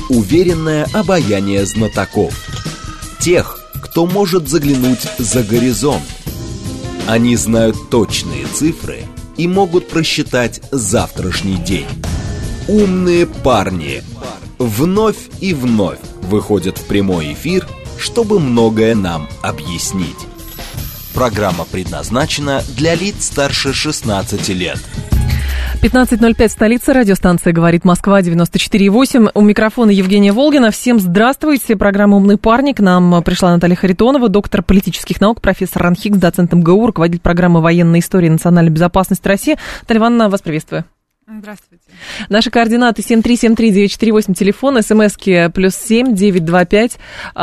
Уверенное обаяние знатоков. Тех, кто может заглянуть за горизонт. Они знают точные цифры и могут просчитать завтрашний день. Умные парни вновь и вновь выходят в прямой эфир, чтобы многое нам объяснить. Программа предназначена для лиц старше 16 лет. 15:05, столица, радиостанция «Говорит Москва», 94,8. У микрофона Евгения Волгина. Всем здравствуйте. Программа «Умные парни». К нам пришла Наталья Харитонова, доктор политических наук, профессор РАНХИКС, доцент МГУ, руководитель программы военной истории и национальной безопасности России. Наталья Ивановна, вас приветствую. Здравствуйте. Наши координаты 7373948, телефон, смски +7 925,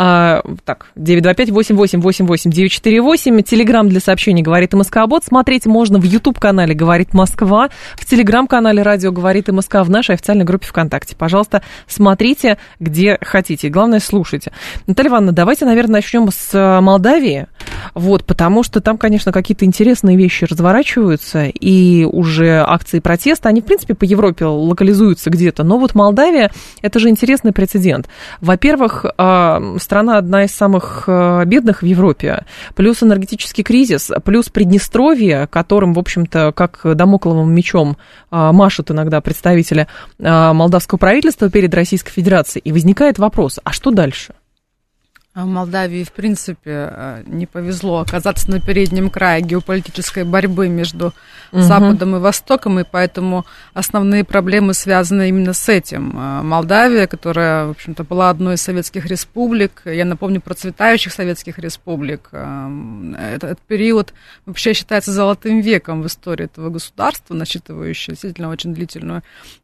925-88-88-948, телеграм для сообщений «Говорит МСК-бот». Смотреть можно в YouTube-канале «Говорит Москва», в телеграм-канале «Радио Говорит МСК», в нашей официальной группе ВКонтакте. Пожалуйста, смотрите, где хотите. Главное, слушайте. Наталья Ивановна, давайте, наверное, начнем с Молдавии. Потому что там, конечно, какие-то интересные вещи разворачиваются, и уже акции протеста, они, в принципе, по Европе локализуются где-то. Но вот Молдавия, это же интересный прецедент. Во-первых, страна одна из самых бедных в Европе, плюс энергетический кризис, плюс Приднестровье, которым, в общем-то, как дамокловым мечом машут иногда представители молдавского правительства перед Российской Федерацией. И возникает вопрос, а что дальше? Молдавии, в принципе, не повезло оказаться на переднем крае геополитической борьбы между Западом и Востоком, и поэтому основные проблемы связаны именно с этим. Молдавия, которая, в общем-то, была одной из советских республик, я напомню, процветающих советских республик, этот период вообще считается золотым веком в истории этого государства, насчитывающего действительно очень длительную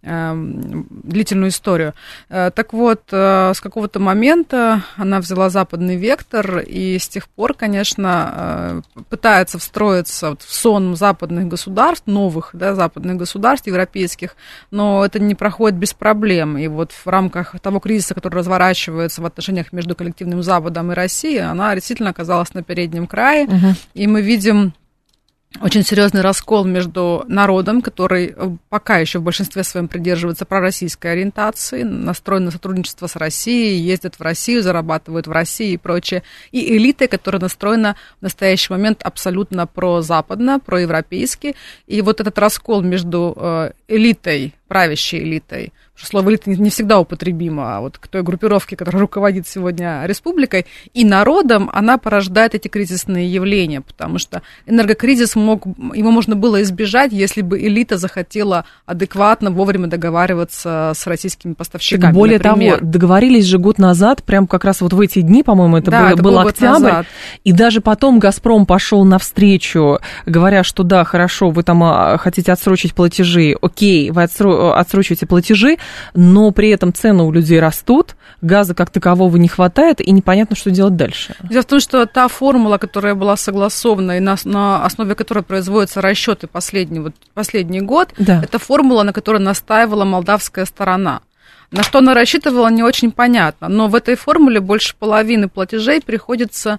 историю. Так вот, с какого-то момента она взяла западный вектор, и с тех пор, конечно, пытается встроиться в сон западных государств, новых, западных государств, европейских, но это не проходит без проблем. И вот в рамках того кризиса, который разворачивается в отношениях между коллективным Западом и Россией, она действительно оказалась на переднем крае, и мы видим очень серьезный раскол между народом, который пока еще в большинстве своем придерживается пророссийской ориентации, настроен на сотрудничество с Россией, ездят в Россию, зарабатывают в России и прочее, и элитой, которая настроена в настоящий момент абсолютно прозападно, проевропейски. И вот этот раскол между элитой, правящей элитой, слово «элита» не всегда употребимо, а вот к той группировке, которая руководит сегодня республикой, и народом, она порождает эти кризисные явления, потому что энергокризис его можно было избежать, если бы элита захотела адекватно, вовремя договариваться с российскими поставщиками. Более того, договорились же год назад, прям как раз вот в эти дни, по-моему, это был октябрь, и даже потом «Газпром» пошел навстречу, говоря, что да, хорошо, вы там хотите отсрочить платежи, окей, вы отсрочиваете платежи, но при этом цены у людей растут, газа как такового не хватает, и непонятно, что делать дальше. Дело в том, что та формула, которая была согласована, и на основе которой производятся расчеты последний год, это формула, на которой настаивала молдавская сторона. На что она рассчитывала, не очень понятно, но в этой формуле больше половины платежей приходится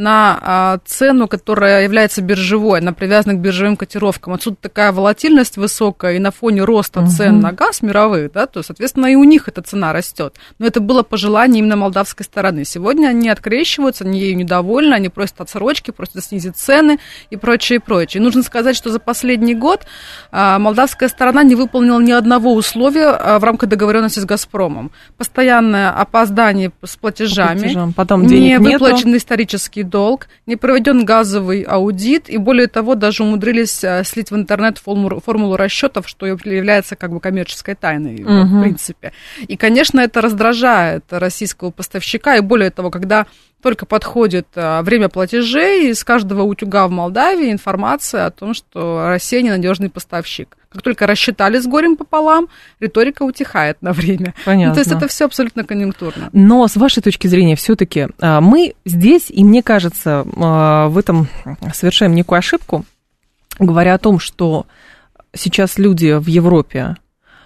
на цену, которая является биржевой, она привязана к биржевым котировкам. Отсюда такая волатильность высокая, и на фоне роста цен на газ мировых, то, соответственно, и у них эта цена растет. Но это было пожелание именно молдавской стороны. Сегодня они открещиваются, они ею недовольны, они просят отсрочки, просят снизить цены и прочее, прочее. И нужно сказать, что за последний год молдавская сторона не выполнила ни одного условия в рамках договоренности с «Газпромом». Постоянное опоздание с платежами, потом денег не выплачен исторический долг, не проведен газовый аудит, и более того, даже умудрились слить в интернет формулу расчетов, что является как бы коммерческой тайной, в принципе. И, конечно, это раздражает российского поставщика, и более того, когда только подходит время платежей, из каждого утюга в Молдавии информация о том, что Россия ненадежный поставщик. Как только рассчитали с горем пополам, риторика утихает на время. Понятно. То есть это все абсолютно конъюнктурно. Но с вашей точки зрения, все-таки мы здесь, и мне кажется, в этом совершаем некую ошибку, говоря о том, что сейчас люди в Европе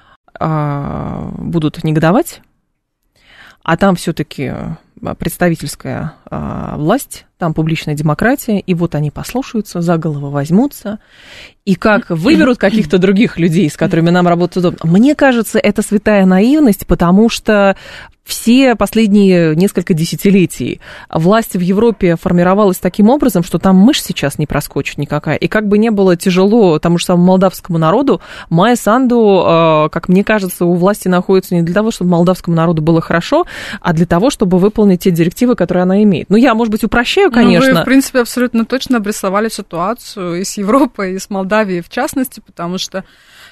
будут негодовать, а там все-таки представительская власть, там публичная демократия, и вот они послушаются, за голову возьмутся, и как выберут каких-то других людей, с которыми нам работать удобно. Мне кажется, это святая наивность, потому что все последние несколько десятилетий власть в Европе формировалась таким образом, что там мышь сейчас не проскочит никакая. И как бы не было тяжело тому же самому молдавскому народу, Майя Санду, как мне кажется, у власти находится не для того, чтобы молдавскому народу было хорошо, а для того, чтобы выполнить те директивы, которые она имеет. Ну, я, может быть, упрощаю, конечно. Вы, в принципе, абсолютно точно обрисовали ситуацию и с Европой, и с Молдавией в частности, потому что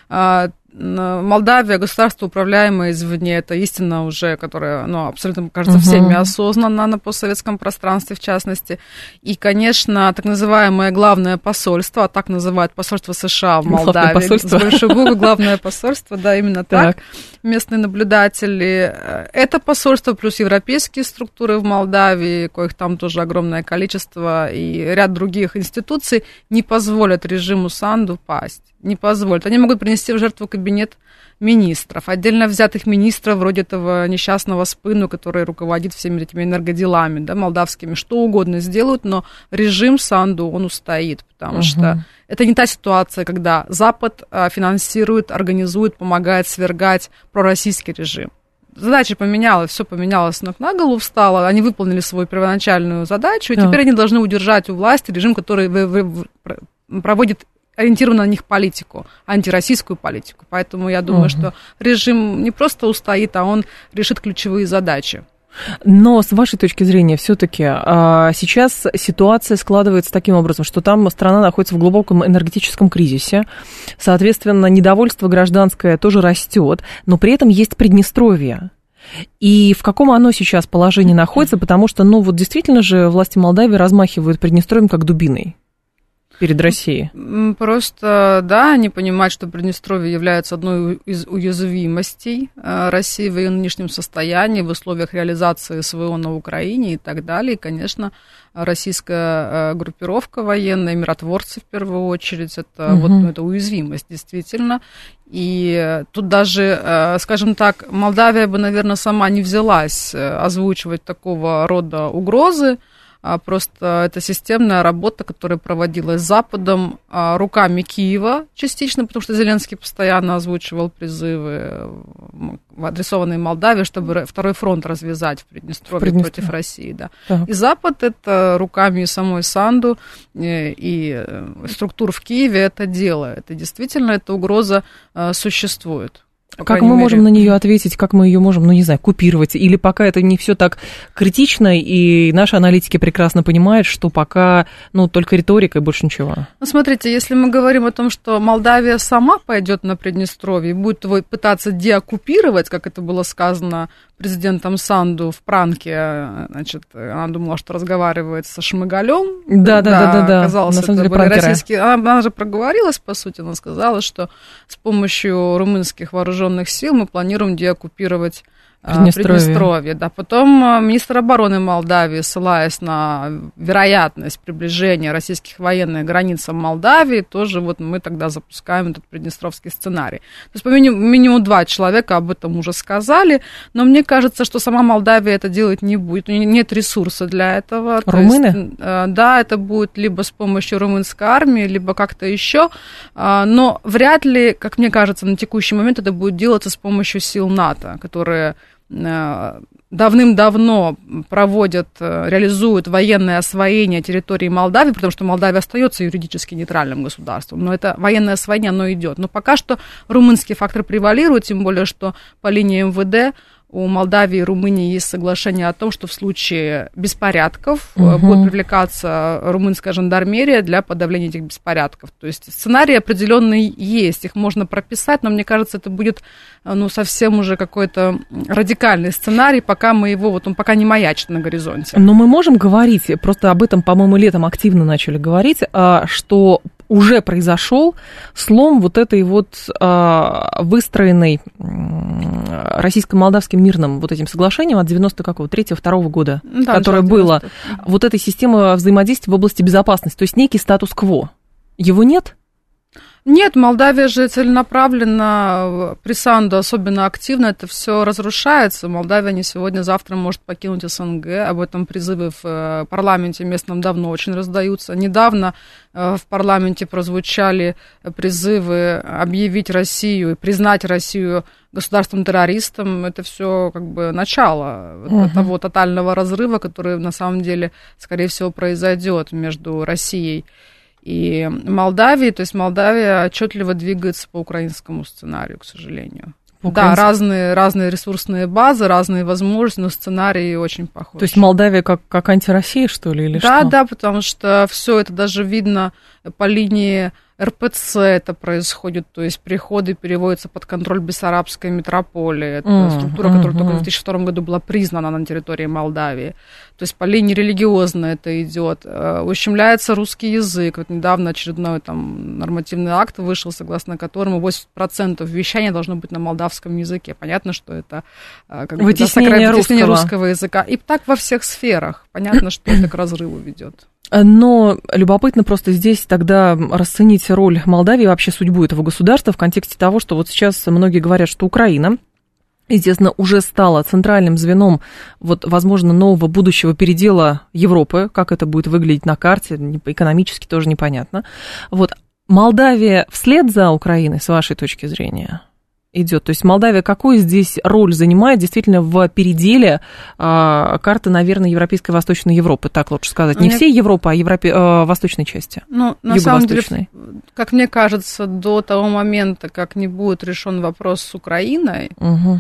Молдавия, государство, управляемое извне, это истина уже, которая, абсолютно, кажется, всеми осознанна на постсоветском пространстве, в частности. И, конечно, так называемое главное посольство, а так называют посольство США в Молдавии, с большой буквы, главное посольство, да, именно так. Местные наблюдатели. Это посольство плюс европейские структуры в Молдавии, коих там тоже огромное количество, и ряд других институций не позволят режиму Санду пасть. Не позволят. Они могут принести в жертву кабинет министров, отдельно взятых министров, вроде этого несчастного Спыну, который руководит всеми этими энергоделами, да, молдавскими, что угодно сделают, но режим Санду, он устоит, потому что это не та ситуация, когда Запад финансирует, организует, помогает свергать пророссийский режим. Задача поменялась, все поменялось с ног на голову, встало, они выполнили свою первоначальную задачу, и теперь они должны удержать у власти режим, который проводит ориентирована на них политику, антироссийскую политику. Поэтому я думаю, что режим не просто устоит, а он решит ключевые задачи. Но с вашей точки зрения, все-таки сейчас ситуация складывается таким образом, что там страна находится в глубоком энергетическом кризисе, соответственно, недовольство гражданское тоже растет, но при этом есть Приднестровье. И в каком оно сейчас положении находится, потому что, действительно же власти Молдавии размахивают Приднестровьем как дубиной перед Россией. Просто, да, они понимают, что Приднестровье является одной из уязвимостей России в ее нынешнем состоянии, в условиях реализации СВО на Украине и так далее. И, конечно, российская группировка военная, миротворцы в первую очередь, это, это уязвимость, действительно. И тут даже, скажем так, Молдавия бы, наверное, сама не взялась озвучивать такого рода угрозы, просто это системная работа, которая проводилась Западом руками Киева частично, потому что Зеленский постоянно озвучивал призывы, адресованные Молдавии, чтобы второй фронт развязать в Приднестровье против России. Да. И Запад это руками самой Санду и структур в Киеве это делает. И действительно эта угроза существует. Как мы можем на нее ответить, как мы ее можем, купировать? Или пока это не все так критично, и наши аналитики прекрасно понимают, что пока, только риторика и больше ничего? Смотрите, если мы говорим о том, что Молдавия сама пойдет на Приднестровье и будет его пытаться деоккупировать, как это было сказано президентом Санду в пранке, значит, она думала, что разговаривает со Шмыгалем. Да. Оказалось, это были российские. Она же проговорилась, по сути, она сказала, что с помощью румынских вооруженных сил мы планируем деоккупировать Приднестровье. Да. Потом министр обороны Молдавии, ссылаясь на вероятность приближения российских военных к границам Молдавии, тоже мы тогда запускаем этот приднестровский сценарий. То есть, по минимум 2 человека об этом уже сказали, но мне кажется, что сама Молдавия это делать не будет. У нее нет ресурса для этого. Румыны? Да, это будет либо с помощью румынской армии, либо как-то еще, но вряд ли, как мне кажется, на текущий момент это будет делаться с помощью сил НАТО, которые давным-давно реализуют военное освоение территории Молдавии, потому что Молдавия остается юридически нейтральным государством, но это военное освоение, оно идет. Но пока что румынский фактор превалирует, тем более, что по линии МВД у Молдавии и Румынии есть соглашение о том, что в случае беспорядков будет привлекаться румынская жандармерия для подавления этих беспорядков. То есть сценарии определенные есть, их можно прописать, но мне кажется, это будет совсем уже какой-то радикальный сценарий, пока мы его, он пока не маячит на горизонте. Но мы можем говорить, просто об этом, по-моему, летом активно начали говорить, что уже произошел слом этой выстроенной российско-молдавским мирным этим соглашением от 93-2 года, которое было, этой системы взаимодействия в области безопасности, то есть некий статус-кво. Его нет? Нет, Молдавия же целенаправленно, при Санду особенно активно это все разрушается. Молдавия не сегодня-завтра может покинуть СНГ. Об этом призывы в парламенте местном давно очень раздаются. Недавно в парламенте прозвучали призывы объявить Россию и признать Россию государством-террористом. Это все как бы начало того тотального разрыва, который на самом деле, скорее всего, произойдет между Россией и Молдавией. То есть Молдавия отчетливо двигается по украинскому сценарию, к сожалению. Да, разные ресурсные базы, разные возможности, но сценарии очень похожи. То есть Молдавия как антироссия, что ли, или что? Да, потому что все это даже видно по линии РПЦ это происходит, то есть приходы переводятся под контроль Бессарабской митрополии. Это структура, которая только в 2002 году была признана на территории Молдавии. То есть по линии религиозной это идет. Ущемляется русский язык. Вот недавно очередной там нормативный акт вышел, согласно которому 80% вещания должно быть на молдавском языке. Понятно, что это как вытеснение русского языка. И так во всех сферах. Понятно, что это к разрыву ведет. Но любопытно просто здесь тогда расценить роль Молдавии, вообще судьбу этого государства в контексте того, что вот сейчас многие говорят, что Украина, естественно, уже стала центральным звеном, вот, возможно, нового будущего передела Европы. Как это будет выглядеть на карте, экономически тоже непонятно. Вот, Молдавия вслед за Украиной, с вашей точки зрения, идет? То есть Молдавия какую здесь роль занимает действительно в переделе карты, наверное, Европейской и Восточной Европы, так лучше сказать. Не всей Европы, а восточной части. Ну, на самом деле, как мне кажется, до того момента, как не будет решен вопрос с Украиной,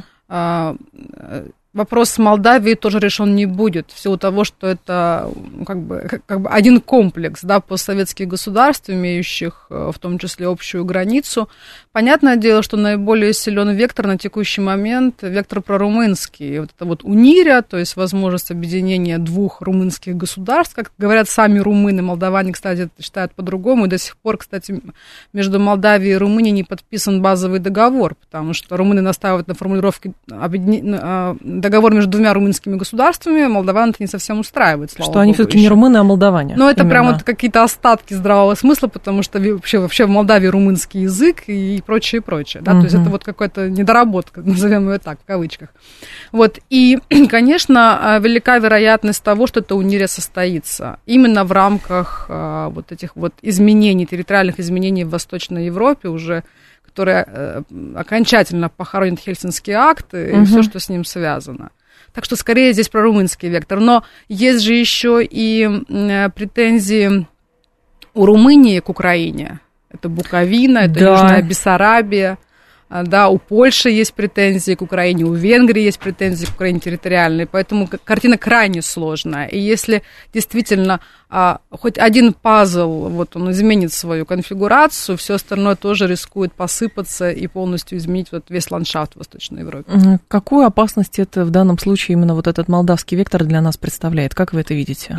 вопрос с Молдавией тоже решен не будет, в силу того, что это как бы один комплекс, да, постсоветских государств, имеющих в том числе общую границу. Понятное дело, что наиболее силен вектор на текущий момент, вектор прорумынский. Вот это вот УНИРЯ, то есть возможность объединения двух румынских государств, как говорят сами румыны, молдаване, кстати, это считают по-другому, и до сих пор, кстати, между Молдавией и Румынией не подписан базовый договор, потому что румыны настаивают на формулировке договор между двумя румынскими государствами, молдаван это не совсем устраивает, слава Что богу, они все-таки не румыны, а молдаване. Но это прям вот какие-то остатки здравого смысла, потому что вообще в Молдавии румынский язык и прочее, прочее. Да? То есть это вот какая-то недоработка, назовем ее так, в кавычках. Вот. И, конечно, велика вероятность того, что это УНИРЯ состоится именно в рамках вот этих вот изменений, территориальных изменений в Восточной Европе уже, которые окончательно похоронят Хельсинский акт и все, что с ним связано. Так что скорее здесь прорумынский вектор. Но есть же еще и претензии у Румынии к Украине. Это Буковина, это Южная Бессарабия. Да, у Польши есть претензии к Украине, у Венгрии есть претензии к Украине территориальные, поэтому картина крайне сложная. И если действительно хоть один пазл, вот он изменит свою конфигурацию, все остальное тоже рискует посыпаться и полностью изменить вот весь ландшафт в Восточной Европе. Какую опасность это в данном случае именно вот этот молдавский вектор для нас представляет? Как вы это видите?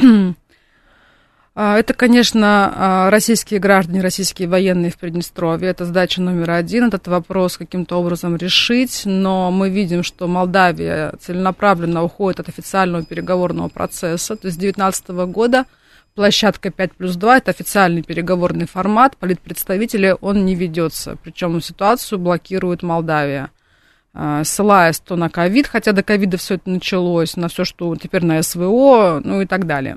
Это, конечно, российские граждане, российские военные в Приднестровье. Это задача номер один, этот вопрос каким-то образом решить. Но мы видим, что Молдавия целенаправленно уходит от официального переговорного процесса. То есть с 2019 года площадка 5+2 – это официальный переговорный формат. Политпредставители он не ведется. Причем ситуацию блокирует Молдавия, ссылаясь то на ковид, хотя до ковида все это началось, на все, что теперь на СВО, ну и так далее.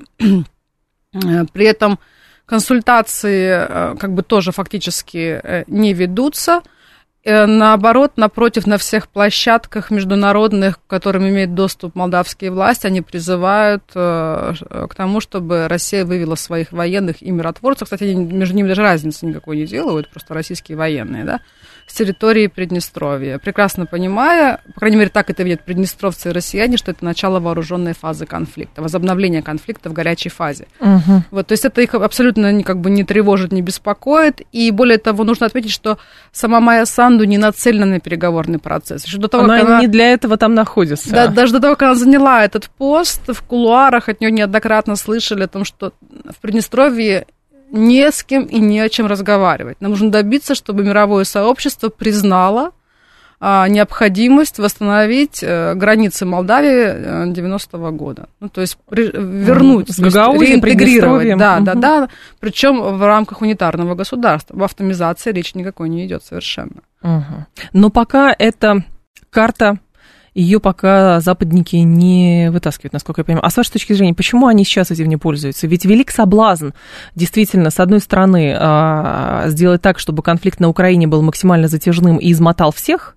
При этом консультации как бы тоже фактически не ведутся. Наоборот, напротив, на всех площадках международных, к которым имеют доступ молдавские власти, они призывают к тому, чтобы Россия вывела своих военных и миротворцев. Кстати, между ними даже разницы никакой не делают, просто российские военные, да, с территории Приднестровья. Прекрасно понимая, по крайней мере, так это видят приднестровцы и россияне, что это начало вооруженной фазы конфликта, возобновление конфликта в горячей фазе. Вот, то есть это их абсолютно как бы не тревожит, не беспокоит. И более того, нужно отметить, что сама Майя Санду не нацелена на переговорный процесс. Еще до того, она не для этого там находится. Да, даже до того, как она заняла этот пост, в кулуарах от нее неоднократно слышали о том, что в Приднестровье не с кем и не о чем разговаривать. Нам нужно добиться, чтобы мировое сообщество признало необходимость восстановить границы Молдавии 90-го года. Ну, то есть вернуть, реинтегрировать. Да. Причем в рамках унитарного государства. Об автоматизации речи никакой не идет совершенно. Но пока эта карта, ее пока западники не вытаскивают, насколько я понимаю. А с вашей точки зрения, почему они сейчас этим не пользуются? Ведь велик соблазн, действительно, с одной стороны, сделать так, чтобы конфликт на Украине был максимально затяжным и измотал всех,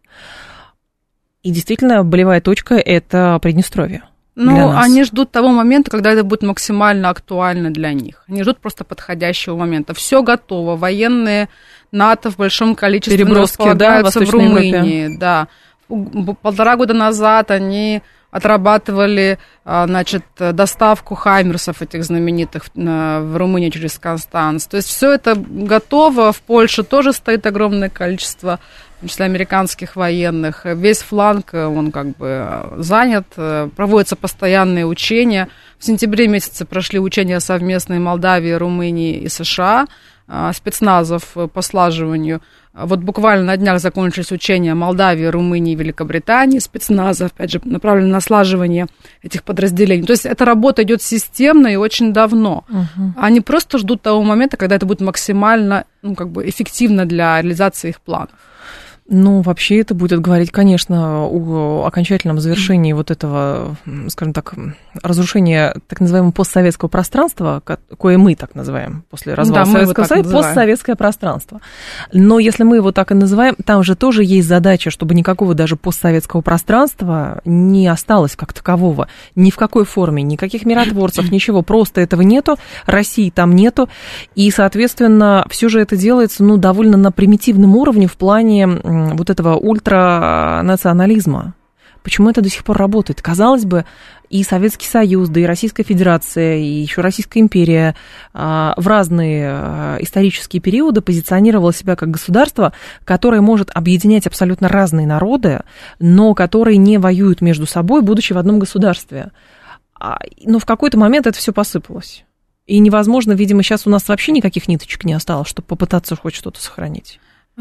и действительно болевая точка – это Приднестровье. Ну, они ждут того момента, когда это будет максимально актуально для них. Они ждут просто подходящего момента. Все готово, военные НАТО в большом количестве располагаются в Румынии. Да. 1,5 года назад они отрабатывали, значит, доставку хаймерсов этих знаменитых в Румынию через Констанц. То есть все это готово. В Польше тоже стоит огромное количество, в том числе американских военных. Весь фланг, он как бы занят. Проводятся постоянные учения. В сентябре месяце прошли учения совместные Молдавии, Румынии и США, спецназов по слаживанию. Вот буквально на днях закончились учения Молдавии, Румынии и Великобритании, спецназа, опять же, направлены на слаживание этих подразделений. То есть эта работа идет системно и очень давно. Они просто ждут того момента, когда это будет максимально, эффективно для реализации их планов. Ну, вообще это будет говорить, конечно, о окончательном завершении вот этого, скажем так, разрушения так называемого постсоветского пространства, кое мы так называем после развала Советского Союза, постсоветское пространство. Но если мы его так и называем, там же тоже есть задача, чтобы никакого даже постсоветского пространства не осталось как такового, ни в какой форме, никаких миротворцев, ничего, просто этого нету, России там нету, и, соответственно, все же это делается, довольно на примитивном уровне в плане вот этого ультранационализма. Почему это до сих пор работает? Казалось бы, и Советский Союз, да и Российская Федерация, и еще Российская империя в разные исторические периоды позиционировала себя как государство, которое может объединять абсолютно разные народы, но которые не воюют между собой, будучи в одном государстве. Но в какой-то момент это все посыпалось. И невозможно, видимо, сейчас у нас вообще никаких ниточек не осталось, чтобы попытаться хоть что-то сохранить.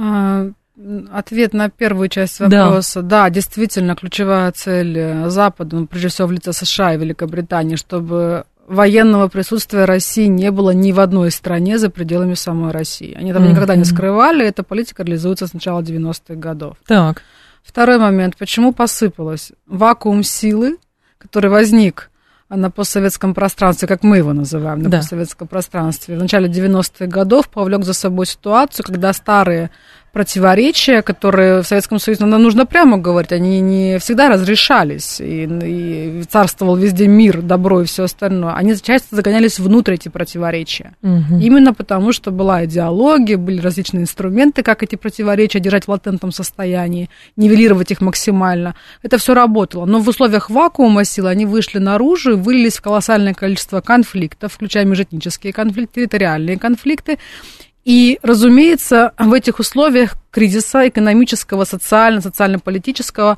Ответ на первую часть вопроса. Да, действительно, ключевая цель Запада, прежде всего в лице США и Великобритании, чтобы военного присутствия России не было ни в одной стране за пределами самой России. Они там никогда не скрывали, эта политика реализуется с начала 90-х годов. Так. Второй момент. Почему посыпалось? Вакуум силы, который возник на постсоветском пространстве, как мы его называем, на постсоветском пространстве, в начале 90-х годов повлек за собой ситуацию, когда старые противоречия, которые в Советском Союзе, нужно прямо говорить, они не всегда разрешались, и царствовал везде мир, добро и все остальное. Они часто загонялись внутрь, эти противоречия. Именно потому, что была идеология, были различные инструменты, как эти противоречия держать в латентном состоянии, нивелировать их максимально. Это все работало. Но в условиях вакуума сил они вышли наружу и вылились в колоссальное количество конфликтов, включая межэтнические конфликты, территориальные конфликты. И, разумеется, в этих условиях кризиса экономического, социально-политического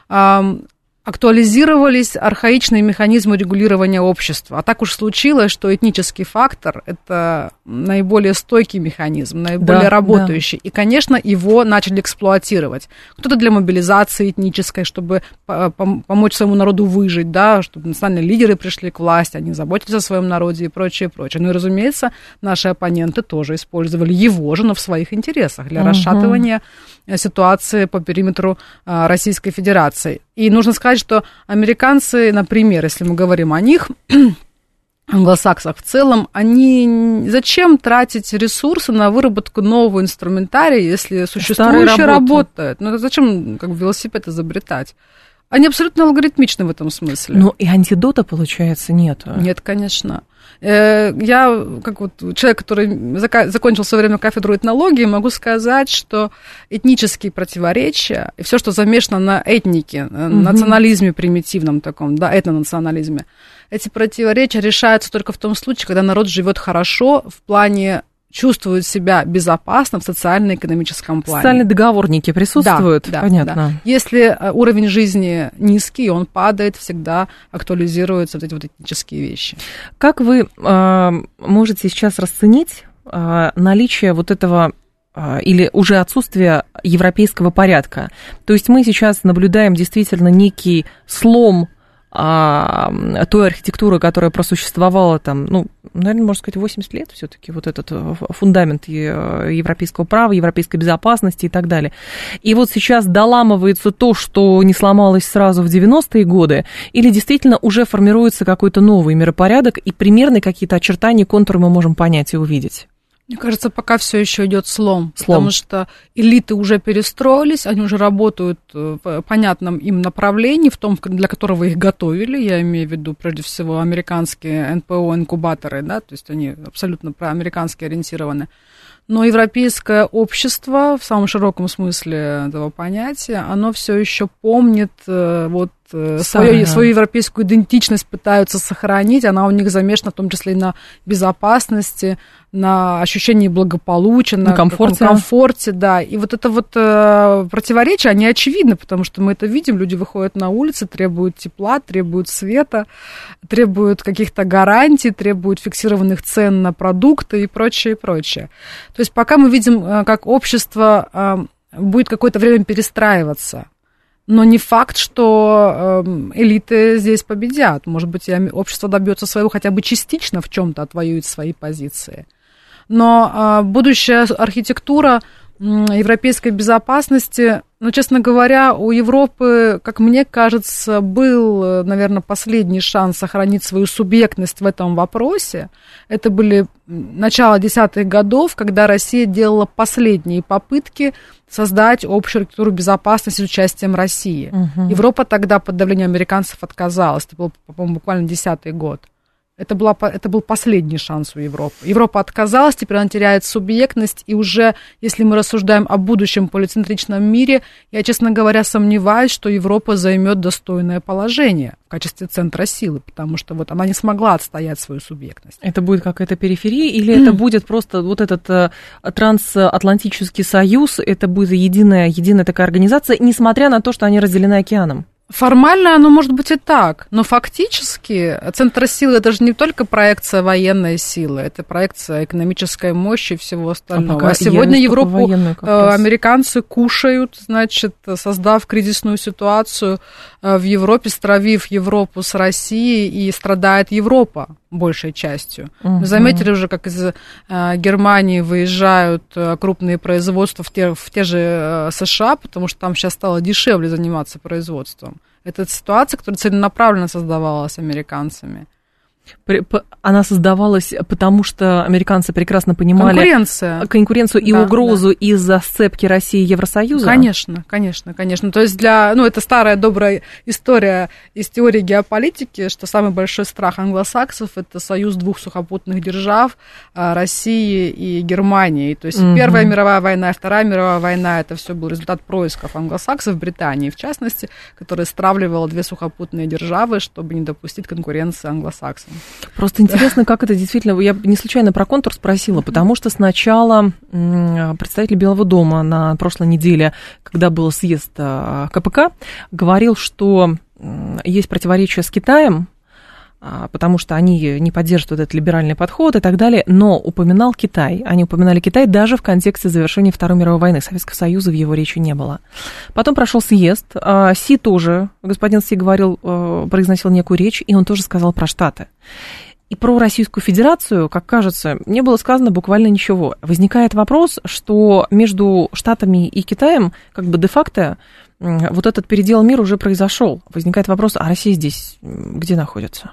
актуализировались архаичные механизмы регулирования общества. А так уж случилось, что этнический фактор – это наиболее стойкий механизм, наиболее работающий. И, конечно, его начали эксплуатировать. Кто-то для мобилизации этнической, чтобы помочь своему народу выжить, да, чтобы национальные лидеры пришли к власти, они заботились о своем народе и прочее, прочее. Ну и, разумеется, наши оппоненты тоже использовали его же, но в своих интересах для расшатывания ситуации по периметру Российской Федерации. И нужно сказать, что американцы, например, если мы говорим о них, англосаксах в целом, они зачем тратить ресурсы на выработку нового инструментария, если существующий работает? Ну, зачем велосипед изобретать? Они абсолютно алгоритмичны в этом смысле. Ну, и антидота, получается, нету. Нет, конечно. Я, как человек, который закончил в свое время кафедру этнологии, могу сказать, что этнические противоречия и все, что замешано на этнике, национализме примитивном таком, да, этнонационализме, эти противоречия решаются только в том случае, когда народ живет хорошо в плане чувствуют себя безопасно в социально-экономическом плане. Социальные договорники присутствуют? Да, понятно. Да. Если уровень жизни низкий, он падает, всегда актуализируются вот эти вот этнические вещи. Как вы можете сейчас расценить наличие вот этого или уже отсутствие европейского порядка. То есть мы сейчас наблюдаем действительно некий слом той архитектуры, которая просуществовала там, ну, наверное, можно сказать, 80 лет все-таки, вот этот фундамент европейского права, европейской безопасности и так далее. И вот сейчас доламывается то, что не сломалось сразу в 90-е годы, или действительно уже формируется какой-то новый миропорядок, и примерно какие-то очертания, контуры мы можем понять и увидеть? Мне кажется, пока все еще идет слом, потому что элиты уже перестроились, они уже работают в понятном им направлении, в том, для которого их готовили, я имею в виду, прежде всего, американские НПО-инкубаторы, да, то есть они абсолютно проамерикански ориентированы. Но европейское общество, в самом широком смысле этого понятия, оно все еще помнит свою европейскую идентичность, пытаются сохранить, она у них замешана в том числе и на безопасности, на ощущении благополучия, на комфорте, да. И вот это вот противоречия, они очевидны, потому что мы это видим, люди выходят на улицы, требуют тепла, требуют света, требуют каких-то гарантий, требуют фиксированных цен на продукты и прочее, и прочее. То есть пока мы видим, как общество будет какое-то время перестраиваться, но не факт, что элиты здесь победят. Может быть, общество добьется своего хотя бы частично в чем-то, отвоюет свои позиции. Но будущая архитектура европейской безопасности, честно говоря, у Европы, как мне кажется, был, наверное, последний шанс сохранить свою субъектность в этом вопросе. Это были начало 10-х годов, когда Россия делала последние попытки создать общую архитектуру безопасности с участием России. Угу. Европа тогда под давлением американцев отказалась. Это был, по-моему, буквально 10-й год. Это был последний шанс у Европы. Европа отказалась, теперь она теряет субъектность, и уже, если мы рассуждаем о будущем полицентричном мире, я, честно говоря, сомневаюсь, что Европа займет достойное положение в качестве центра силы, потому что вот она не смогла отстоять свою субъектность. Это будет какая-то периферия, или это будет просто вот этот трансатлантический союз, это будет единая такая организация, несмотря на то, что они разделены океаном? Формально оно может быть и так, но фактически центр силы – это же не только проекция военной силы, это проекция экономической мощи и всего остального. А сегодня Европу американцы кушают, значит, создав кризисную ситуацию в Европе, стравив Европу с Россией, и страдает Европа большей частью. Мы заметили уже, как из Германии выезжают крупные производства в те же США, потому что там сейчас стало дешевле заниматься производством. Это ситуация, которая целенаправленно создавалась американцами. Она создавалась, потому что американцы прекрасно понимали конкуренцию и угрозу из-за сцепки России и Евросоюза? Конечно. То есть это старая добрая история из теории геополитики, что самый большой страх англосаксов – это союз двух сухопутных держав, России и Германии. То есть Первая мировая война и Вторая мировая война – это все был результат происков англосаксов, Британии в частности, которая стравливала две сухопутные державы, чтобы не допустить конкуренции англосаксам. Просто интересно, как это действительно... Я не случайно про контур спросила, потому что сначала представитель Белого дома на прошлой неделе, когда был съезд КПК, говорил, что есть противоречия с Китаем, потому что они не поддерживают этот либеральный подход и так далее, но упоминал Китай. Они упоминали Китай даже в контексте завершения Второй мировой войны. Советского Союза в его речи не было. Потом прошел съезд. Си тоже, господин Си произносил некую речь, и он тоже сказал про Штаты. И про Российскую Федерацию, как кажется, не было сказано буквально ничего. Возникает вопрос, что между Штатами и Китаем, как бы де-факто, вот этот передел мира уже произошел. Возникает вопрос, а Россия здесь где находится?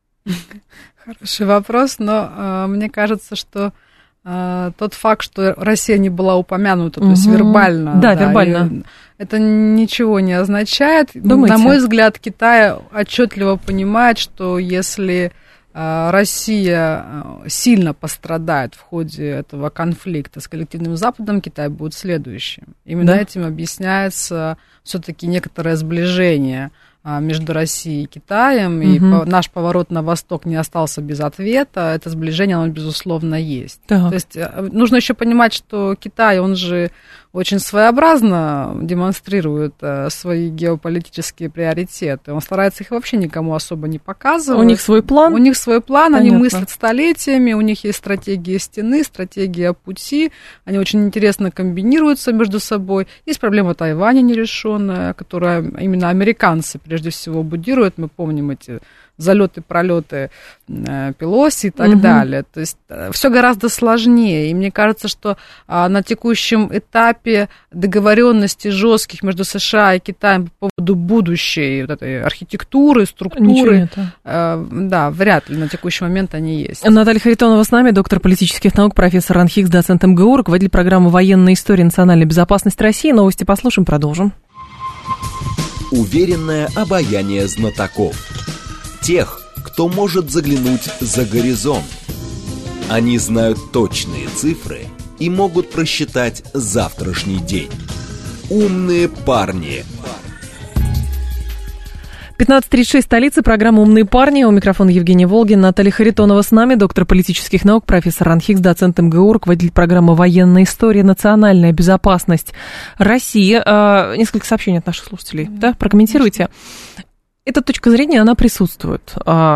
Хороший вопрос, но мне кажется, что тот факт, что Россия не была упомянута, то есть вербально, вербально, это ничего не означает. Думаете? На мой взгляд, Китай отчетливо понимает, что если Россия сильно пострадает в ходе этого конфликта с коллективным Западом, Китай будет следующим. Именно этим объясняется все-таки некоторое сближение между Россией и Китаем, и наш поворот на восток не остался без ответа. Это сближение, оно, безусловно, есть. Так. То есть нужно еще понимать, что Китай, он же очень своеобразно демонстрирует свои геополитические приоритеты. Он старается их вообще никому особо не показывать. У них свой план? У них свой план, Понятно. Они мыслят столетиями, у них есть стратегия стены, стратегия пути, они очень интересно комбинируются между собой. Есть проблема Тайваня нерешенная, которая именно американцы прежде всего будируют. Мы помним эти залеты-пролеты Пелоси и так далее. То есть все гораздо сложнее. И мне кажется, что на текущем этапе договоренности жестких между США и Китаем по поводу будущей вот этой архитектуры, структуры, да, вряд ли на текущий момент они есть. Наталья Харитонова с нами, доктор политических наук, профессор РАНХИКС, доцент МГУ, руководитель программы «Военная история. Национальная безопасность России». Новости послушаем, продолжим. Уверенное обаяние знатоков. Тех, кто может заглянуть за горизонт. Они знают точные цифры и могут просчитать завтрашний день. Умные парни. 15:36, столица, программа «Умные парни». У микрофона Евгения Волгин, Наталья Харитонова с нами, доктор политических наук, профессор РАНХИКС, доцент МГУ, руководитель программы «Военная история. Национальная безопасность России». Несколько сообщений от наших слушателей, да? Прокомментируйте. Эта точка зрения, она присутствует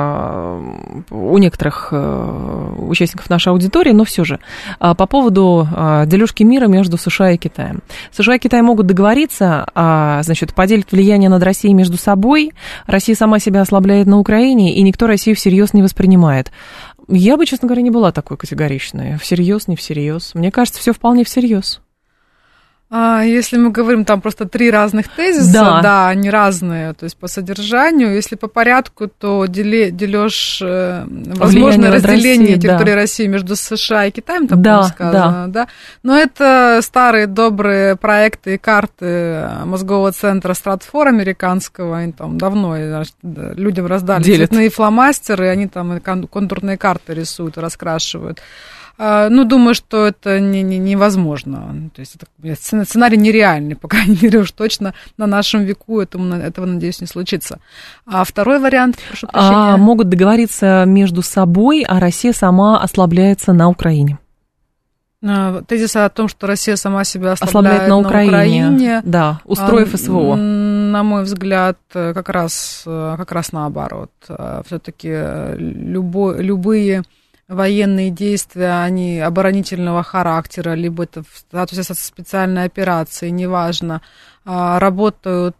у некоторых участников нашей аудитории, но все же по поводу дележки мира между США и Китаем. США и Китай могут договориться, значит, поделить влияние над Россией между собой. Россия сама себя ослабляет на Украине, и никто Россию всерьез не воспринимает. Я бы, честно говоря, не была такой категоричной. Всерьез, не всерьез. Мне кажется, все вполне всерьез. Если мы говорим, там просто 3 разных тезиса, да, они разные, то есть по содержанию. Если по порядку, то делёж, возможно, разделение территории России между США и Китаем, там было сказано, да. Но это старые добрые проекты и карты мозгового центра Стратфор американского, они там давно людям раздали цветные фломастеры, они там контурные карты рисуют, раскрашивают. Ну, думаю, что это невозможно. То есть это сценарий нереальный, по крайней мере, уж точно на нашем веку этого, надеюсь, не случится. А второй вариант, прошу прощения. Могут договориться между собой, а Россия сама ослабляется на Украине. Тезис о том, что Россия сама себя ослабляет на Украине. Да, устроив СВО. На мой взгляд, как раз наоборот. Все-таки любые военные действия, они оборонительного характера, либо это в статусе специальной операции, неважно, работают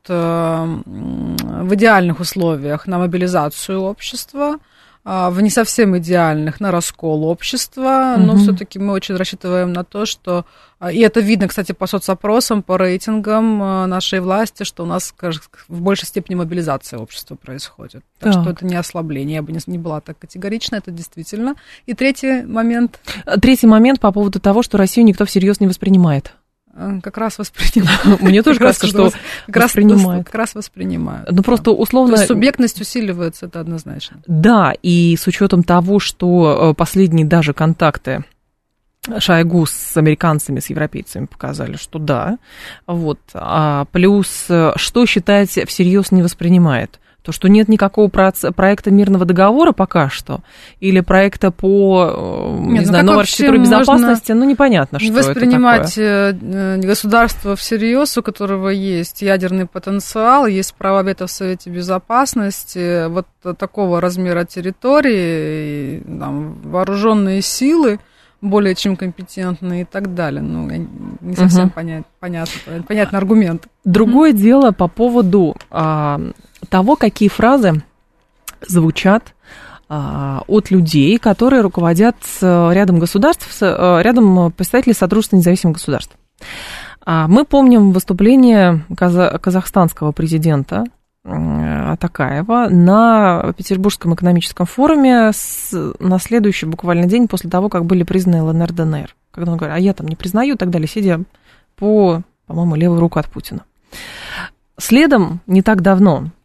в идеальных условиях на мобилизацию общества, в не совсем идеальных на раскол общества, но все-таки мы очень рассчитываем на то, что, и это видно, кстати, по соцопросам, по рейтингам нашей власти, что у нас, кажется, в большей степени мобилизация общества происходит. Так что это не ослабление, я бы не была так категорична, это действительно. И третий момент. Третий момент по поводу того, что Россию никто всерьез не воспринимает. Как раз воспринимают. Мне тоже кажется, что воспринимают. Как раз воспринимают. Ну, просто условно... То есть субъектность усиливается, это однозначно. Да, и с учетом того, что последние даже контакты Шойгу с американцами, с европейцами показали, что да. Вот. Плюс, что считать всерьез не воспринимает? То, что нет никакого проекта мирного договора пока что, или проекта по, не знаю, новой архитектуре безопасности, непонятно, что воспринимать это такое. Государство всерьез, у которого есть ядерный потенциал, есть право вето в Совете Безопасности, вот такого размера территории, там, вооруженные силы, более чем компетентные и так далее. Ну, не совсем понятный аргумент. Другое дело по поводу того, какие фразы звучат от людей, которые руководят рядом государств, рядом представителей Содружества независимых государств. Мы помним выступление казахстанского президента Атакаева на Петербургском экономическом форуме на следующий буквально день после того, как были признаны ЛНР, ДНР. Когда он говорит, я там не признаю и так далее, сидя по-моему, левую руку от Путина. Следом, не так давно,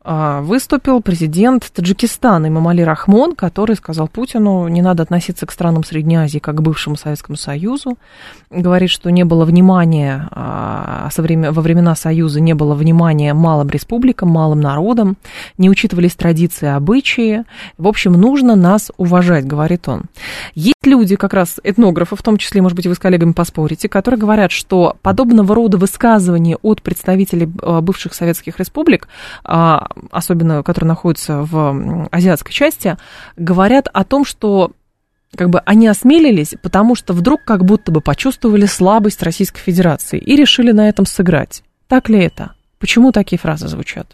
выступил президент Таджикистана Эмомали Рахмон, который сказал Путину, не надо относиться к странам Средней Азии как к бывшему Советскому Союзу. Говорит, что не было внимания, во времена Союза не было внимания малым республикам, малым народам, не учитывались традиции, обычаи. В общем, нужно нас уважать, говорит он. Есть люди, как раз этнографы, в том числе, может быть, вы с коллегами поспорите, которые говорят, что подобного рода высказывания от представителей бывших советских республик, особенно которые находятся в азиатской части, говорят о том, что как бы они осмелились, потому что вдруг как будто бы почувствовали слабость Российской Федерации и решили на этом сыграть. Так ли это? Почему такие фразы звучат?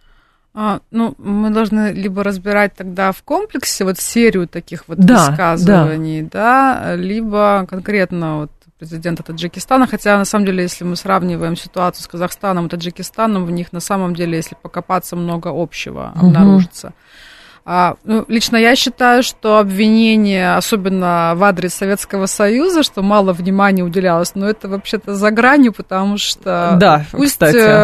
Мы должны либо разбирать тогда в комплексе вот серию таких вот высказываний, да, либо конкретно вот президента Таджикистана, хотя, на самом деле, если мы сравниваем ситуацию с Казахстаном и Таджикистаном, в них, на самом деле, если покопаться, много общего обнаружится. Лично я считаю, что обвинение, особенно в адрес Советского Союза, что мало внимания уделялось, но это вообще-то за гранью, потому что пусть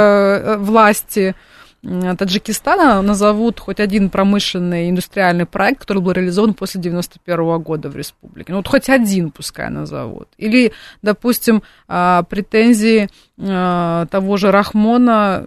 власти Таджикистана назовут хоть один промышленный индустриальный проект, который был реализован после 1991 года в республике. Вот хоть один пускай назовут. Или, допустим, претензии того же Рахмонова,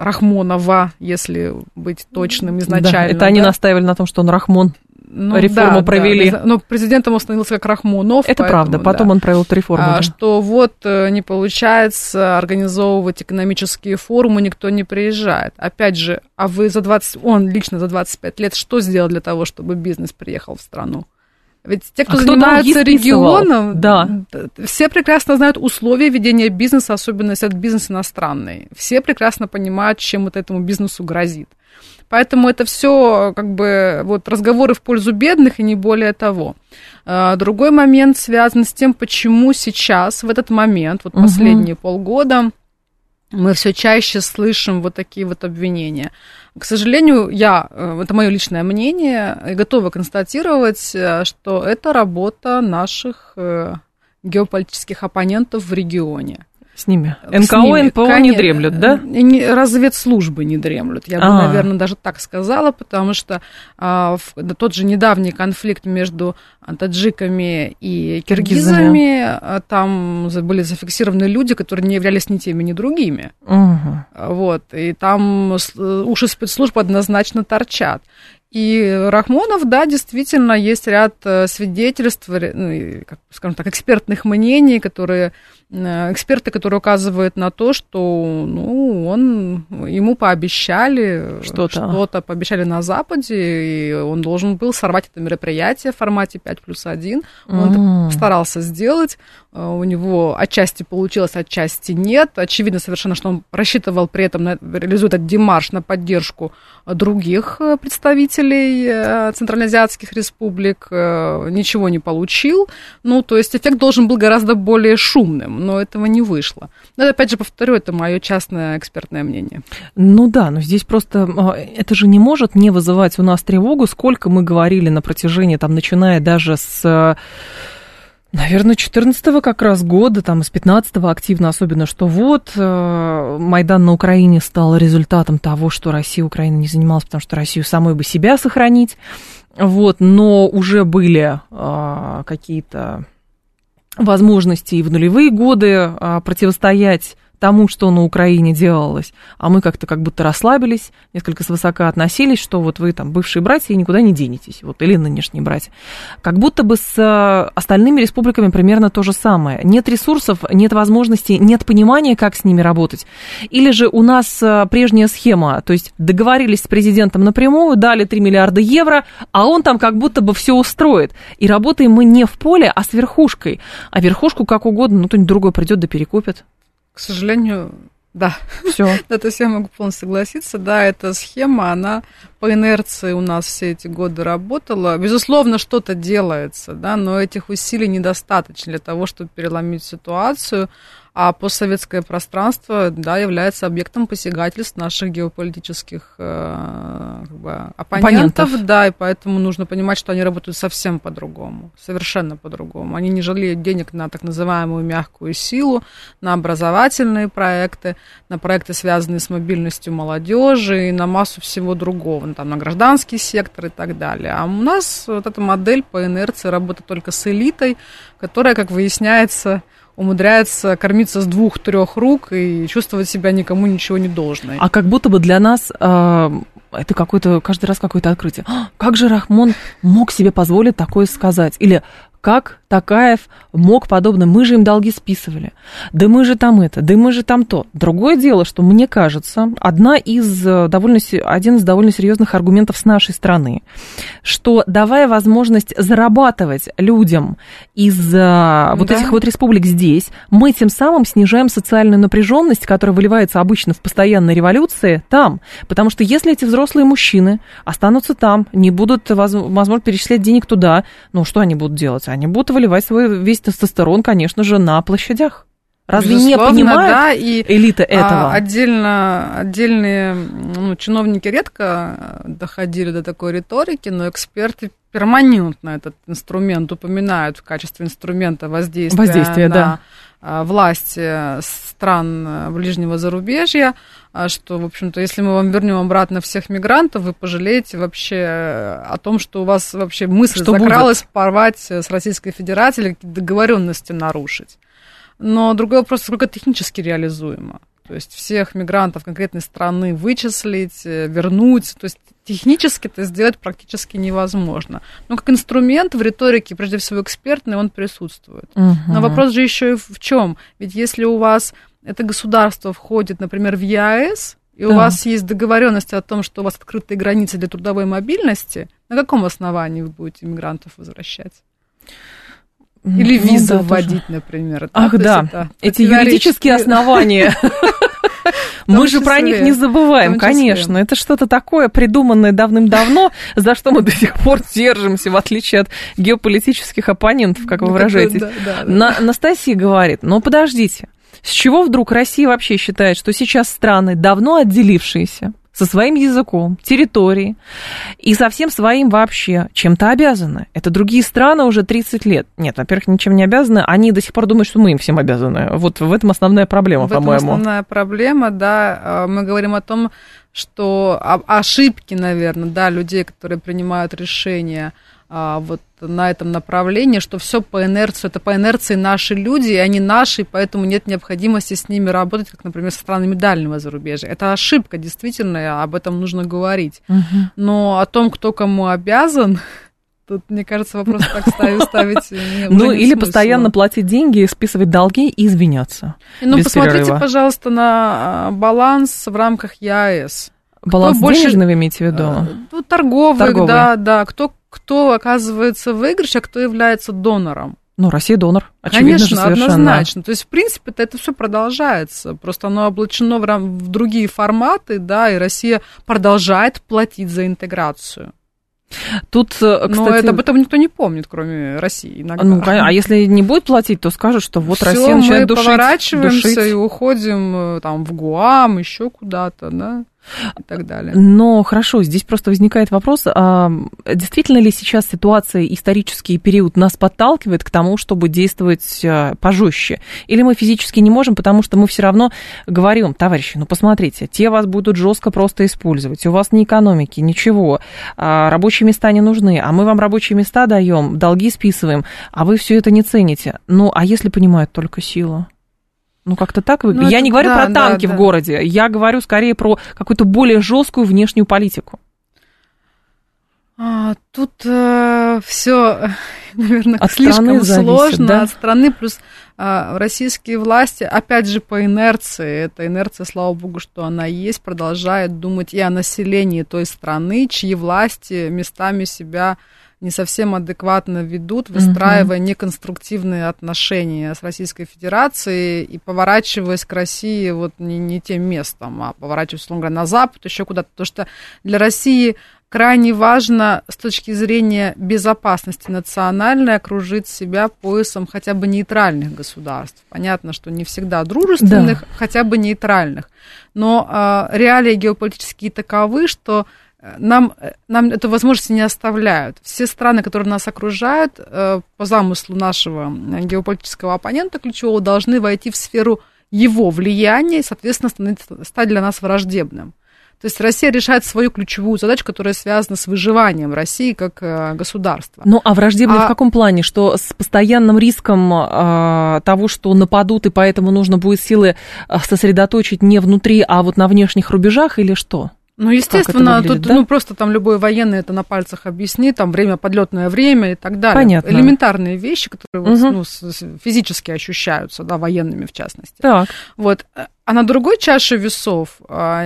если быть точным изначально. Да, это они настаивали на том, что он Рахмон. Реформу провели. Да, но президентом он становился как Рахмонов. Это правда, потом он провел эту реформу. Что вот не получается организовывать экономические форумы, никто не приезжает. Опять же, он лично за 25 лет что сделал для того, чтобы бизнес приехал в страну? Ведь те, кто занимается регионом, все прекрасно знают условия ведения бизнеса, особенно если это бизнес иностранный. Все прекрасно понимают, чем вот этому бизнесу грозит. Поэтому это все как бы вот разговоры в пользу бедных и не более того. Другой момент связан с тем, почему сейчас, в этот момент, вот последние полгода, мы все чаще слышим вот такие вот обвинения. К сожалению, это мое личное мнение, готова констатировать, что это работа наших геополитических оппонентов в регионе. С ними. НКО, НПО не дремлют, да? Разведслужбы не дремлют, я бы, наверное, даже так сказала, потому что тот же недавний конфликт между таджиками и киргизами, там были зафиксированы люди, которые не являлись ни теми, ни другими. Вот, и там уши спецслужб однозначно торчат. И Рахмонов, действительно, есть ряд свидетельств, скажем так, экспертных мнений, эксперты, которые указывают на то, что ему пообещали что-то пообещали на Западе, и он должен был сорвать это мероприятие в формате 5+1. Он это старался сделать, у него отчасти получилось, отчасти нет. Очевидно совершенно, что он рассчитывал при этом реализует этот демарш на поддержку других представителей центральноазиатских республик, ничего не получил. То есть эффект должен был гораздо более шумным, но этого не вышло. Но, опять же, повторю, это мое частное экспертное мнение. Но здесь просто это же не может не вызывать у нас тревогу, сколько мы говорили на протяжении, начиная даже с... Наверное, 14-го как раз года, с 15-го активно особенно, что Майдан на Украине стал результатом того, что Россия Украина не занималась, потому что Россию самой бы себя сохранить, но уже были какие-то возможности и в нулевые годы противостоять тому, что на Украине делалось, а мы как-то как будто расслабились, несколько свысока относились, что вы бывшие братья и никуда не денетесь, или нынешние братья. Как будто бы с остальными республиками примерно то же самое. Нет ресурсов, нет возможностей, нет понимания, как с ними работать. Или же у нас прежняя схема, то есть договорились с президентом напрямую, дали 3 миллиарда евро, а он там как будто бы все устроит. И работаем мы не в поле, а с верхушкой. А верхушку как угодно, кто-нибудь другой придет да перекупит. К сожалению, да. Все. То есть я могу полностью согласиться. Да, эта схема, она по инерции у нас все эти годы работала. Безусловно, что-то делается, но этих усилий недостаточно для того, чтобы переломить ситуацию. А постсоветское пространство, да, является объектом посягательств наших геополитических оппонентов, да, и поэтому нужно понимать, что они работают совсем по-другому, совершенно по-другому. Они не жалеют денег на так называемую мягкую силу, на образовательные проекты, на проекты, связанные с мобильностью молодежи, и на массу всего другого, там, на гражданский сектор и так далее. А у нас вот эта модель по инерции работает только с элитой, которая, как выясняется, умудряется кормиться с 2-3 рук и чувствовать себя никому ничего не должной. А как будто бы для нас это какое-то, каждый раз какое-то открытие. Как же Рахмон мог себе позволить такое сказать? Или как Токаев мог подобно? Мы же им долги списывали. Да мы же там это, да мы же там то. Другое дело, что, мне кажется, один из довольно серьезных аргументов с нашей стороны, что, давая возможность зарабатывать людям из вот этих вот республик здесь, мы тем самым снижаем социальную напряженность, которая выливается обычно в постоянной революции там. Потому что если эти взрослые мужчины останутся там, не будут, возможно, перечислять денег туда, ну, что они будут делать? Они будут выливать свой весь тестостерон, конечно же, на площадях. Разве безусловно, не понимают, да, и элита этого? Отдельные чиновники редко доходили до такой риторики, но эксперты перманентно этот инструмент упоминают в качестве инструмента воздействия на власти стран ближнего зарубежья, что, в общем-то, если мы вам вернем обратно всех мигрантов, вы пожалеете вообще о том, что у вас вообще мысль закралась порвать с Российской Федерацией или какие-то договоренности нарушить. Но другой вопрос, сколько технически реализуемо. То есть всех мигрантов конкретной страны вычислить, вернуть. То есть технически это сделать практически невозможно. Но как инструмент в риторике, прежде всего экспертный, он присутствует. Но вопрос же еще и в чем? Ведь если у вас это государство входит, например, в ЕАЭС, и у вас есть договоренность о том, что у вас открытые границы для трудовой мобильности, на каком основании вы будете мигрантов возвращать? Или визы вводить, например. Ах, да, эти юридические основания. Мы же про них не забываем, конечно. Это что-то такое, придуманное давным-давно, за что мы до сих пор держимся, в отличие от геополитических оппонентов, как вы выражаетесь. Анастасия говорит, но подождите, с чего вдруг Россия вообще считает, что сейчас страны, давно отделившиеся, со своим языком, территорией и со всем своим вообще чем-то обязаны. Это другие страны уже 30 лет. Нет, во-первых, ничем не обязаны. Они до сих пор думают, что мы им всем обязаны. Вот в этом основная проблема, по-моему. В этом основная проблема, да. Мы говорим о том, что ошибки, наверное, да, людей, которые принимают решения вот на этом направлении, что все по инерции, это по инерции наши люди, и они наши, поэтому нет необходимости с ними работать, как, например, со странами дальнего зарубежья. Это ошибка, действительно, об этом нужно говорить. Но о том, кто кому обязан, тут, мне кажется, вопрос так ставить ну, или постоянно платить деньги, списывать долги и извиняться. Ну, посмотрите, пожалуйста, на баланс в рамках ЕАЭС. Баланс денежный вы имеете в виду? Ну, торговый, да. Кто оказывается в выигрыше, а кто является донором? Ну, Россия донор, очевидно. Конечно, же совершенно. Однозначно. То есть, в принципе, это все продолжается. Просто оно облачено в другие форматы, да, и Россия продолжает платить за интеграцию. Тут, кстати... Но об этом никто не помнит, кроме России иногда. Ну, а если не будет платить, то скажут, что вот всё, Россия начинает душить. Мы поворачиваемся и уходим там, в Гуам, еще куда-то, да, и так далее. Но хорошо, здесь просто возникает вопрос, действительно ли сейчас ситуация, исторический период нас подталкивает к тому, чтобы действовать пожестче? Или мы физически не можем, потому что мы все равно говорим, товарищи, ну посмотрите, те вас будут жестко просто использовать, у вас ни экономики, ничего, рабочие места не нужны, а мы вам рабочие места даем, долги списываем, а вы все это не цените. Ну, а если понимают только силу? Ну, как-то так выглядит. Я не говорю про танки в городе, я говорю скорее про какую-то более жесткую внешнюю политику. Тут все, наверное, слишком сложно, да? От страны, плюс российские власти, опять же, по инерции, эта инерция, слава богу, что она есть, продолжает думать и о населении той страны, чьи власти местами себя не совсем адекватно ведут, выстраивая неконструктивные отношения с Российской Федерацией и поворачиваясь к России вот не тем местом, а поворачиваясь, условно говоря, на Запад, еще куда-то. Потому что для России крайне важно с точки зрения безопасности национальной окружить себя поясом хотя бы нейтральных государств. Понятно, что не всегда дружественных, да, хотя бы нейтральных. Но реалии геополитические таковы, что нам эту возможность не оставляют. Все страны, которые нас окружают, по замыслу нашего геополитического оппонента ключевого, должны войти в сферу его влияния и, соответственно, стать для нас враждебным. То есть Россия решает свою ключевую задачу, которая связана с выживанием России как государства. Ну, а враждебно в каком плане? Что с постоянным риском того, что нападут, и поэтому нужно будет силы сосредоточить не внутри, а вот на внешних рубежах, или что? Ну, естественно, выглядит, тут, да? Просто там любой военный это на пальцах объяснит, там время, подлетное время и так далее. Понятно. Элементарные вещи, которые физически ощущаются, да, военными в частности. Так. Вот. А на другой чаше весов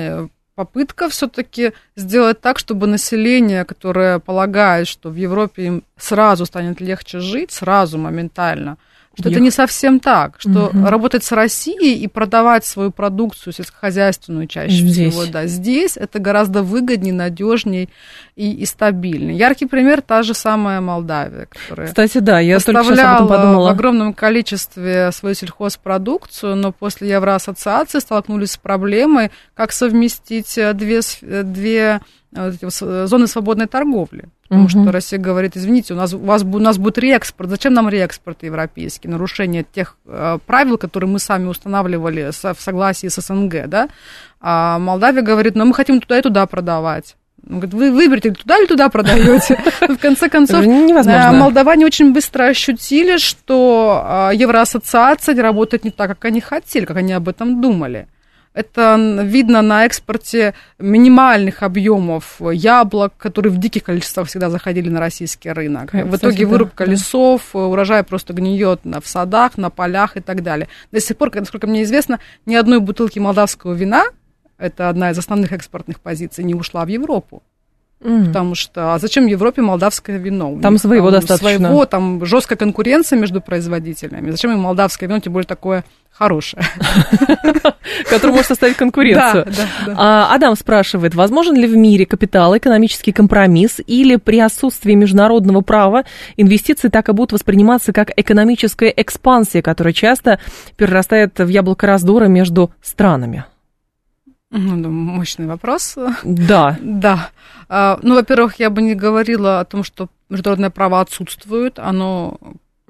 попытка все-таки сделать так, чтобы население, которое полагает, что в Европе им сразу станет легче жить, сразу, моментально, что это не совсем так, что работать с Россией и продавать свою продукцию сельскохозяйственную чаще всего, да, здесь это гораздо выгоднее, надежнее и стабильнее. Яркий пример та же самая Молдавия, которая, кстати, да, я только сейчас об этом подумала, в огромном количестве свою сельхозпродукцию, но после Евроассоциации столкнулись с проблемой, как совместить две зоны свободной торговли. Потому что Россия говорит, извините, у нас будет реэкспорт. Зачем нам реэкспорт европейский? Нарушение тех правил, которые мы сами устанавливали в согласии с СНГ, да? А Молдавия говорит, мы хотим туда и туда продавать. Он говорит, вы выберите, туда или туда продаете. В конце концов, молдаване очень быстро ощутили, что Евроассоциация работает не так, как они хотели, как они об этом думали. Это видно на экспорте минимальных объемов яблок, которые в диких количествах всегда заходили на российский рынок. В итоге вырубка лесов, урожай просто гниет в садах, на полях и так далее. До сих пор, насколько мне известно, ни одной бутылки молдавского вина, это одна из основных экспортных позиций, не ушла в Европу. Потому что, а зачем Европе молдавское вино? Там своего достаточно. Там жесткая конкуренция между производителями. Зачем им молдавское вино, тем более такое хорошее? Которое может составить конкуренцию. Адам спрашивает, возможен ли в мире капитал, экономический компромисс, или при отсутствии международного права инвестиции так и будут восприниматься как экономическая экспансия, которая часто перерастает в яблоко раздора между странами? Мощный вопрос. Да. Да. Ну, во-первых, я бы не говорила о том, что международное право отсутствует, оно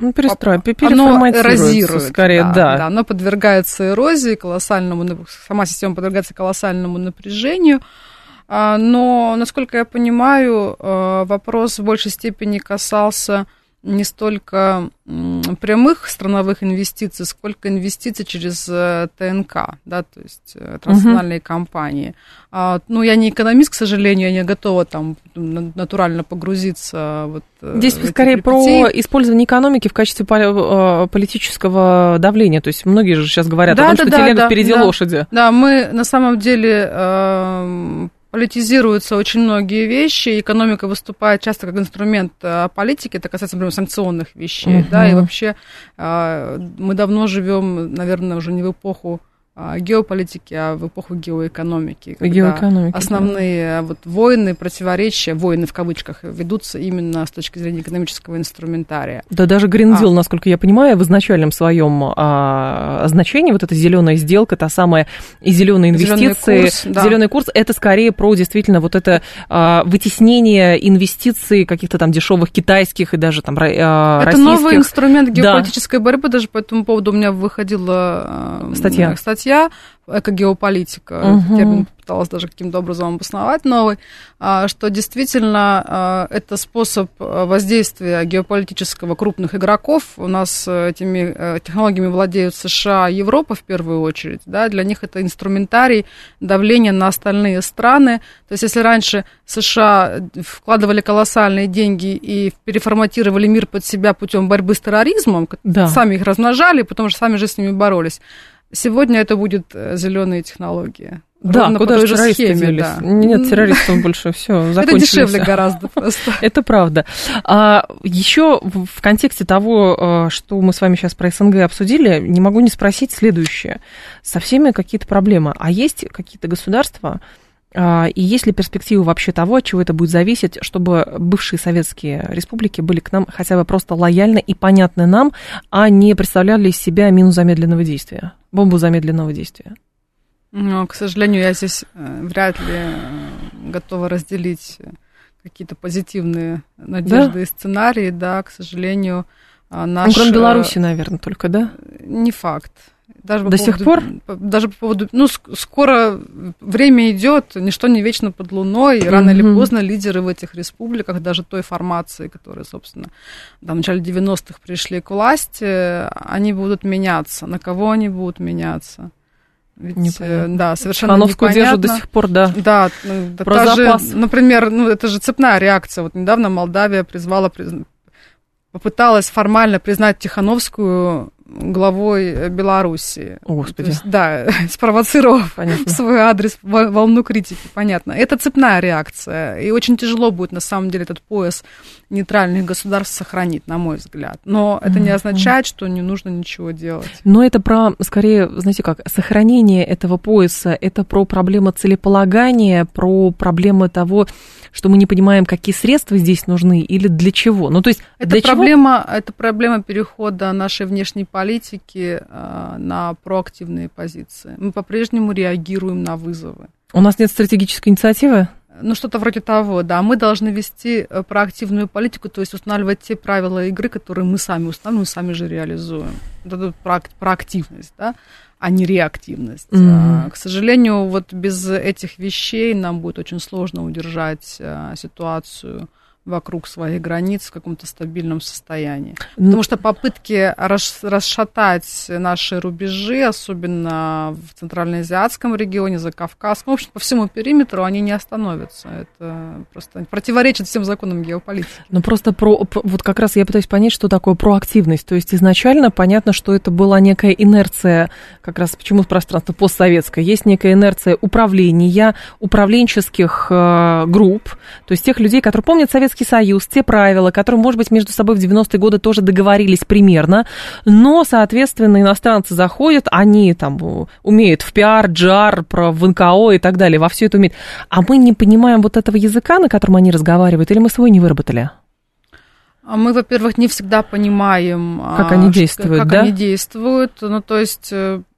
переформатируется, скорее, да. Оно подвергается эрозии колоссальному, сама система подвергается колоссальному напряжению, но, насколько я понимаю, вопрос в большей степени касался не столько прямых страновых инвестиций, сколько инвестиций через ТНК, да, то есть транснациональные компании. Ну, я не экономист, к сожалению, я не готова там натурально погрузиться. Здесь скорее про использование экономики в качестве политического давления. То есть многие же сейчас говорят о том, что телега впереди лошади. Да, мы на самом деле... Политизируются очень многие вещи, экономика выступает часто как инструмент политики, это касается, например, санкционных вещей, да, и вообще мы давно живем, наверное, уже не в эпоху геополитики, а в эпоху геоэкономики. Основные войны, противоречия, войны в кавычках, ведутся именно с точки зрения экономического инструментария. Да, даже Green Deal, насколько я понимаю, в изначальном своем значении, вот эта зеленая сделка, та самая и зеленые инвестиции, зеленый курс, это скорее про действительно вот это вытеснение инвестиций каких-то там дешевых китайских и даже там российских. Это новый инструмент геополитической борьбы, даже по этому поводу у меня выходила статья «Экогеополитика», термин пыталась даже каким-то образом обосновать новый, что действительно это способ воздействия геополитического крупных игроков. У нас этими технологиями владеют США и Европа в первую очередь. Да? Для них это инструментарий давления на остальные страны. То есть если раньше США вкладывали колоссальные деньги и переформатировали мир под себя путем борьбы с терроризмом, сами их размножали, потому что сами же с ними боролись, сегодня это будут зеленые технологии. Да, куда же террористы делись? Да. Нет, террористов больше, все, закончились. Это дешевле гораздо просто. Это правда. Еще в контексте того, что мы с вами сейчас про СНГ обсудили, не могу не спросить следующее. Со всеми какие-то проблемы. А есть какие-то государства, И есть ли перспектива вообще того, от чего это будет зависеть, чтобы бывшие советские республики были к нам хотя бы просто лояльны и понятны нам, а не представляли из себя мину замедленного действия, бомбу замедленного действия? Но, к сожалению, я здесь вряд ли готова разделить какие-то позитивные надежды и сценарии, да, к сожалению, кроме Беларуси, наверное, только, да? Не факт. Даже до сих пор? Даже по поводу... скоро время идет, ничто не вечно под луной, и рано или поздно лидеры в этих республиках, даже той формации, которые, собственно, в начале 90-х пришли к власти, они будут меняться. На кого они будут меняться? Ведь, да, совершенно Хановскую непонятно. держат до сих пор, да. Да, про запас. Например, это же цепная реакция. Вот недавно Молдавия попыталась формально признать Тихановскую главой Белоруссии. О, Господи. То есть, да, спровоцировав в свой адрес волну критики, понятно. Это цепная реакция, и очень тяжело будет, на самом деле, этот пояс нейтральных государств сохранить, на мой взгляд. Но это не означает, что не нужно ничего делать. Но это про, скорее, знаете как, сохранение этого пояса, это про проблему целеполагания, про проблемы того, что мы не понимаем, какие средства здесь нужны или для чего. Ну, то есть, это проблема перехода нашей внешней политики на проактивные позиции. Мы по-прежнему реагируем на вызовы. У нас нет стратегической инициативы? Что-то вроде того, да. Мы должны вести проактивную политику, то есть устанавливать те правила игры, которые мы сами устанавливаем, сами же реализуем. Это проактивность, да, а не реактивность. К сожалению, вот без этих вещей нам будет очень сложно удержать ситуацию вокруг своих границ в каком-то стабильном состоянии. Потому что попытки расшатать наши рубежи, особенно в Центральноазиатском регионе, Закавказском, в общем, по всему периметру, они не остановятся. Это просто противоречит всем законам геополитики. Ну, просто вот как раз я пытаюсь понять, что такое проактивность. То есть изначально понятно, что это была некая инерция, как раз почему пространство постсоветское. Есть некая инерция управления, управленческих групп, то есть тех людей, которые помнят Советский Союз, те правила, которые, может быть, между собой в 90-е годы тоже договорились примерно, но, соответственно, иностранцы заходят, они там умеют в пиар, джар, в НКО и так далее, во все это умеют. А мы не понимаем вот этого языка, на котором они разговаривают, или мы свой не выработали? Мы, во-первых, не всегда понимаем, как они действуют, как они действуют. Ну, то есть,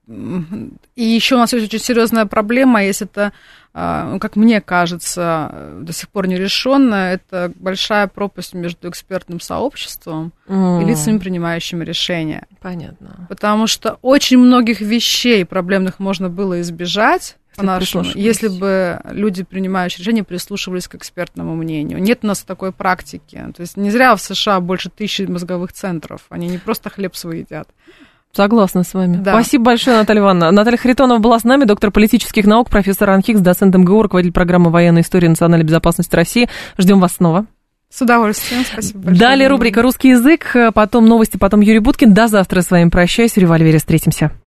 и еще у нас есть очень серьезная проблема, если это, как мне кажется, до сих пор не решенная, это большая пропасть между экспертным сообществом и лицами, принимающими решения. Понятно. Потому что очень многих вещей проблемных можно было избежать, по-нашему, если бы люди, принимающие решения, прислушивались к экспертному мнению. Нет у нас такой практики. То есть не зря в США больше 1000 мозговых центров. Они не просто хлеб свой едят. Согласна с вами. Да. Спасибо большое, Наталья Ивановна. Наталья Харитонова была с нами, доктор политических наук, профессор РАНХИКС, доцент МГУ, руководитель программы военной истории и национальной безопасности России. Ждем вас снова. С удовольствием, спасибо большое. Далее рубрика «Русский язык», потом новости, потом Юрий Буткин. До завтра с вами прощаюсь. В «Револьвере» встретимся.